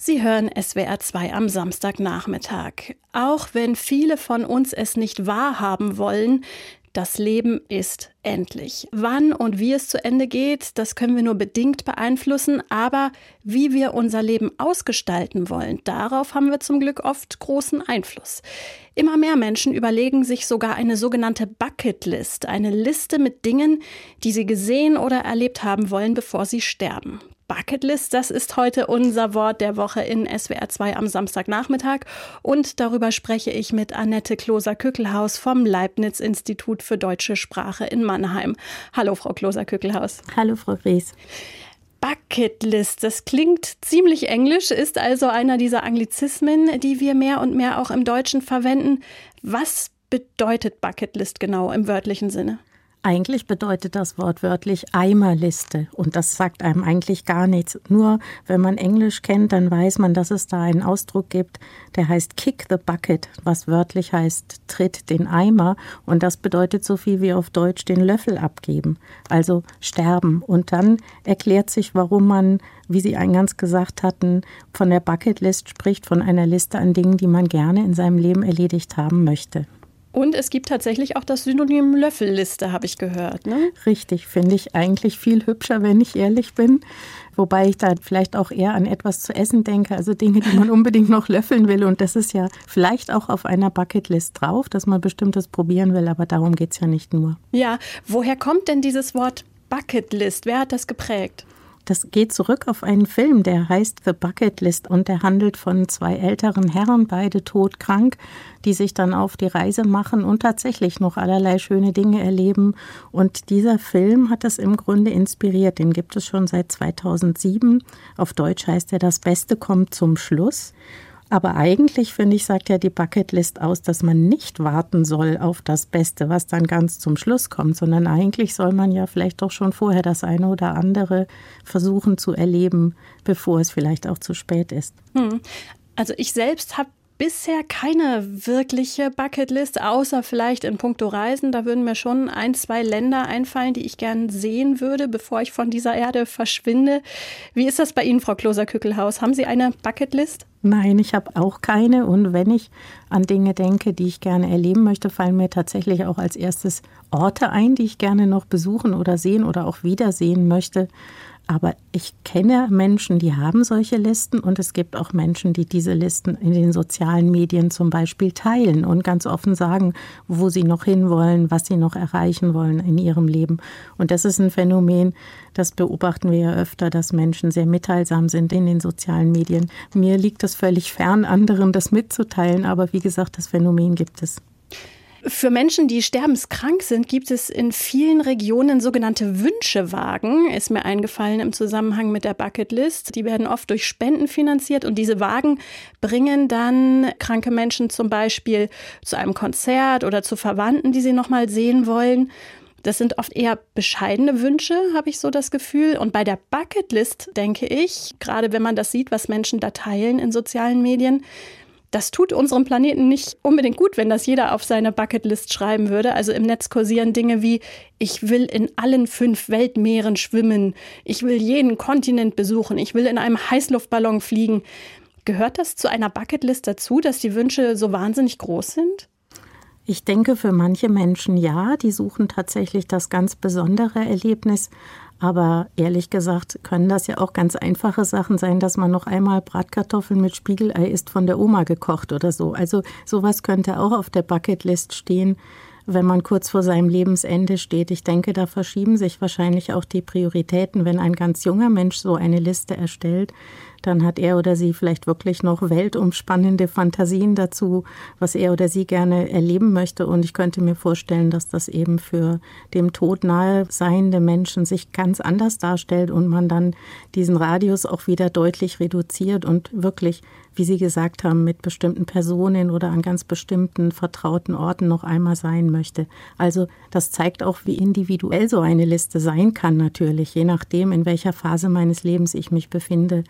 Sie hören SWR 2 am Samstagnachmittag. Auch wenn viele von uns es nicht wahrhaben wollen, das Leben ist endlich. Wann und wie es zu Ende geht, das können wir nur bedingt beeinflussen. Aber wie wir unser Leben ausgestalten wollen, darauf haben wir zum Glück oft großen Einfluss. Immer mehr Menschen überlegen sich sogar eine sogenannte Bucketlist, eine Liste mit Dingen, die sie gesehen oder erlebt haben wollen, bevor sie sterben. Bucketlist, das ist heute unser Wort der Woche in SWR 2 am Samstagnachmittag. Und darüber spreche ich mit Annette Kloser-Kückelhaus vom Leibniz-Institut für Deutsche Sprache in Mannheim. Hallo, Frau Kloser-Kückelhaus. Hallo, Frau Ries. Bucketlist, das klingt ziemlich englisch, ist also einer dieser Anglizismen, die wir mehr und mehr auch im Deutschen verwenden. Was bedeutet Bucketlist genau im wörtlichen Sinne? Eigentlich bedeutet das wortwörtlich Eimerliste und das sagt einem eigentlich gar nichts. Nur wenn man Englisch kennt, dann weiß man, dass es da einen Ausdruck gibt, der heißt kick the bucket, was wörtlich heißt tritt den Eimer und das bedeutet so viel wie auf Deutsch den Löffel abgeben, also sterben. Und dann erklärt sich, warum man, wie Sie eingangs gesagt hatten, von der Bucketlist spricht, von einer Liste an Dingen, die man gerne in seinem Leben erledigt haben möchte. Und es gibt tatsächlich auch das Synonym Löffelliste, habe ich gehört, ne? Richtig, finde ich eigentlich viel hübscher, wenn ich ehrlich bin. Wobei ich da vielleicht auch eher an etwas zu essen denke, also Dinge, die man unbedingt noch löffeln will. Und das ist ja vielleicht auch auf einer Bucketlist drauf, dass man Bestimmtes probieren will, aber darum geht es ja nicht nur. Ja, woher kommt denn dieses Wort Bucketlist? Wer hat das geprägt? Das geht zurück auf einen Film, der heißt The Bucket List und der handelt von zwei älteren Herren, beide todkrank, die sich dann auf die Reise machen und tatsächlich noch allerlei schöne Dinge erleben. Und dieser Film hat das im Grunde inspiriert. Den gibt es schon seit 2007. Auf Deutsch heißt er Das Beste kommt zum Schluss. Aber eigentlich, finde ich, sagt ja die Bucketlist aus, dass man nicht warten soll auf das Beste, was dann ganz zum Schluss kommt, sondern eigentlich soll man ja vielleicht doch schon vorher das eine oder andere versuchen zu erleben, bevor es vielleicht auch zu spät ist. Also ich selbst habe bisher keine wirkliche Bucketlist, außer vielleicht in puncto Reisen. Da würden mir schon 1, 2 Länder einfallen, die ich gern sehen würde, bevor ich von dieser Erde verschwinde. Wie ist das bei Ihnen, Frau Kloser-Kückelhaus? Haben Sie eine Bucketlist? Nein, ich habe auch keine. Und wenn ich an Dinge denke, die ich gerne erleben möchte, fallen mir tatsächlich auch als erstes Orte ein, die ich gerne noch besuchen oder sehen oder auch wiedersehen möchte. Aber ich kenne Menschen, die haben solche Listen und es gibt auch Menschen, die diese Listen in den sozialen Medien zum Beispiel teilen und ganz offen sagen, wo sie noch hinwollen, was sie noch erreichen wollen in ihrem Leben. Und das ist ein Phänomen, das beobachten wir ja öfter, dass Menschen sehr mitteilsam sind in den sozialen Medien. Mir liegt es völlig fern, anderen das mitzuteilen, aber wie gesagt, das Phänomen gibt es. Für Menschen, die sterbenskrank sind, gibt es in vielen Regionen sogenannte Wünschewagen, ist mir eingefallen im Zusammenhang mit der Bucketlist. Die werden oft durch Spenden finanziert und diese Wagen bringen dann kranke Menschen zum Beispiel zu einem Konzert oder zu Verwandten, die sie noch mal sehen wollen. Das sind oft eher bescheidene Wünsche, habe ich so das Gefühl. Und bei der Bucketlist denke ich, gerade wenn man das sieht, was Menschen da teilen in sozialen Medien, das tut unserem Planeten nicht unbedingt gut, wenn das jeder auf seine Bucketlist schreiben würde. Also im Netz kursieren Dinge wie, ich will in allen 5 Weltmeeren schwimmen, ich will jeden Kontinent besuchen, ich will in einem Heißluftballon fliegen. Gehört das zu einer Bucketlist dazu, dass die Wünsche so wahnsinnig groß sind? Ich denke, für manche Menschen ja, die suchen tatsächlich das ganz besondere Erlebnis. Aber ehrlich gesagt können das ja auch ganz einfache Sachen sein, dass man noch einmal Bratkartoffeln mit Spiegelei isst von der Oma gekocht oder so. Also sowas könnte auch auf der Bucketlist stehen, wenn man kurz vor seinem Lebensende steht. Ich denke, da verschieben sich wahrscheinlich auch die Prioritäten. Wenn ein ganz junger Mensch so eine Liste erstellt, dann hat er oder sie vielleicht wirklich noch weltumspannende Fantasien dazu, was er oder sie gerne erleben möchte. Und ich könnte mir vorstellen, dass das eben für dem Tod nahe seiende Menschen sich ganz anders darstellt und man dann diesen Radius auch wieder deutlich reduziert und wirklich, wie Sie gesagt haben, mit bestimmten Personen oder an ganz bestimmten vertrauten Orten noch einmal sein möchte. Also das zeigt auch, wie individuell so eine Liste sein kann natürlich. Je nachdem, in welcher Phase meines Lebens ich mich befinde,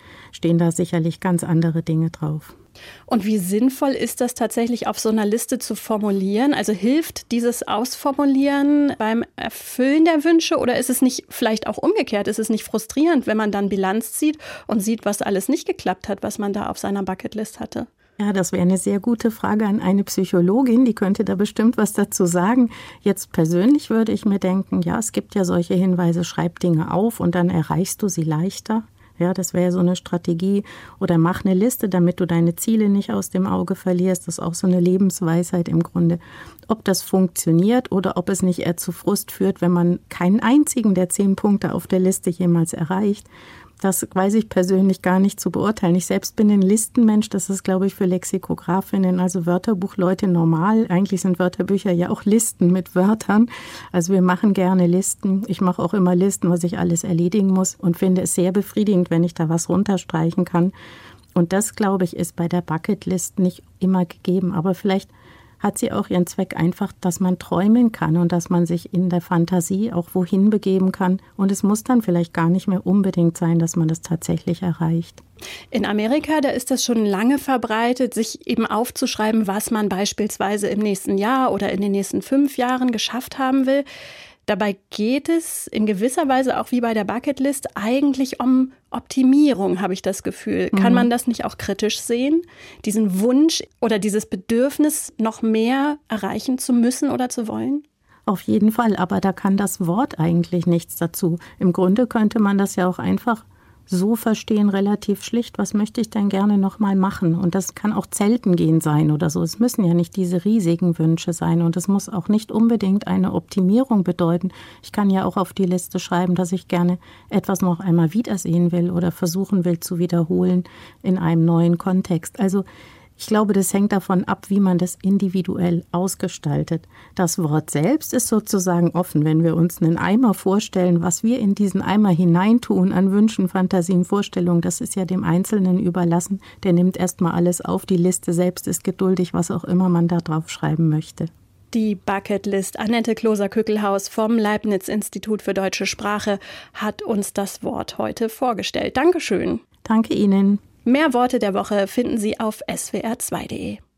stehen da sicherlich ganz andere Dinge drauf. Und wie sinnvoll ist das tatsächlich auf so einer Liste zu formulieren? Also hilft dieses Ausformulieren beim Erfüllen der Wünsche oder ist es nicht vielleicht auch umgekehrt? Ist es nicht frustrierend, wenn man dann Bilanz zieht und sieht, was alles nicht geklappt hat, was man da auf seiner Bucketlist hatte? Ja, das wäre eine sehr gute Frage an eine Psychologin, die könnte da bestimmt was dazu sagen. Jetzt persönlich würde ich mir denken, ja, es gibt ja solche Hinweise, schreib Dinge auf und dann erreichst du sie leichter. Ja, das wäre so eine Strategie. Oder mach eine Liste, damit du deine Ziele nicht aus dem Auge verlierst. Das ist auch so eine Lebensweisheit im Grunde. Ob das funktioniert oder ob es nicht eher zu Frust führt, wenn man keinen einzigen der 10 Punkte auf der Liste jemals erreicht. Das weiß ich persönlich gar nicht zu beurteilen. Ich selbst bin ein Listenmensch. Das ist, glaube ich, für Lexikografinnen, also Wörterbuchleute normal. Eigentlich sind Wörterbücher ja auch Listen mit Wörtern. Also wir machen gerne Listen. Ich mache auch immer Listen, was ich alles erledigen muss und finde es sehr befriedigend, wenn ich da was runterstreichen kann. Und das, glaube ich, ist bei der Bucketlist nicht immer gegeben. Aber vielleicht hat sie auch ihren Zweck einfach, dass man träumen kann und dass man sich in der Fantasie auch wohin begeben kann. Und es muss dann vielleicht gar nicht mehr unbedingt sein, dass man das tatsächlich erreicht. In Amerika, da ist das schon lange verbreitet, sich eben aufzuschreiben, was man beispielsweise im nächsten Jahr oder in den nächsten 5 Jahren geschafft haben will. Dabei geht es in gewisser Weise auch wie bei der Bucketlist eigentlich um Optimierung, habe ich das Gefühl. Kann man das nicht auch kritisch sehen? Diesen Wunsch oder dieses Bedürfnis, noch mehr erreichen zu müssen oder zu wollen? Auf jeden Fall, aber da kann das Wort eigentlich nichts dazu. Im Grunde könnte man das ja auch einfach so verstehen, relativ schlicht, was möchte ich denn gerne noch mal machen? Und das kann auch Zelten gehen sein oder so. Es müssen ja nicht diese riesigen Wünsche sein und es muss auch nicht unbedingt eine Optimierung bedeuten. Ich kann ja auch auf die Liste schreiben, dass ich gerne etwas noch einmal wiedersehen will oder versuchen will zu wiederholen in einem neuen Kontext. Also ich glaube, das hängt davon ab, wie man das individuell ausgestaltet. Das Wort selbst ist sozusagen offen. Wenn wir uns einen Eimer vorstellen, was wir in diesen Eimer hineintun an Wünschen, Fantasien, Vorstellungen, das ist ja dem Einzelnen überlassen. Der nimmt erstmal alles auf. Die Liste selbst ist geduldig, was auch immer man da drauf schreiben möchte. Die Bucketlist. Annette Kloser-Kückelhaus vom Leibniz-Institut für Deutsche Sprache hat uns das Wort heute vorgestellt. Dankeschön. Danke Ihnen. Mehr Worte der Woche finden Sie auf swr2.de.